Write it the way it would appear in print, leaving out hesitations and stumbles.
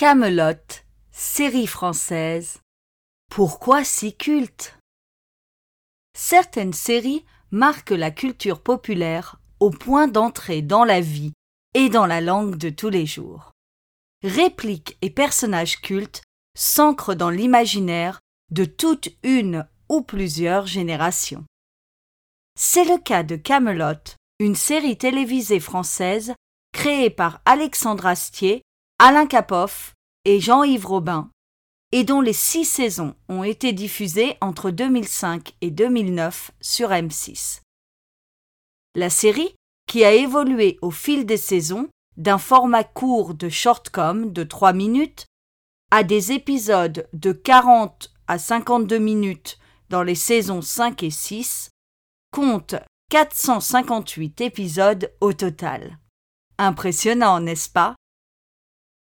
Kaamelott, série française. Pourquoi si culte? Certaines séries marquent la culture populaire au point d'entrer dans la vie et dans la langue de tous les jours. Répliques et personnages cultes s'ancrent dans l'imaginaire de toute une ou plusieurs générations. C'est le cas de Kaamelott, une série télévisée française créée par Alexandre Astier, Alain Capoff et Jean-Yves Robin, et dont les 6 saisons ont été diffusées entre 2005 et 2009 sur M6. La série, qui a évolué au fil des saisons d'un format court de shortcom de 3 minutes à des épisodes de 40 à 52 minutes dans les saisons 5 et 6, compte 458 épisodes au total. Impressionnant, n'est-ce pas?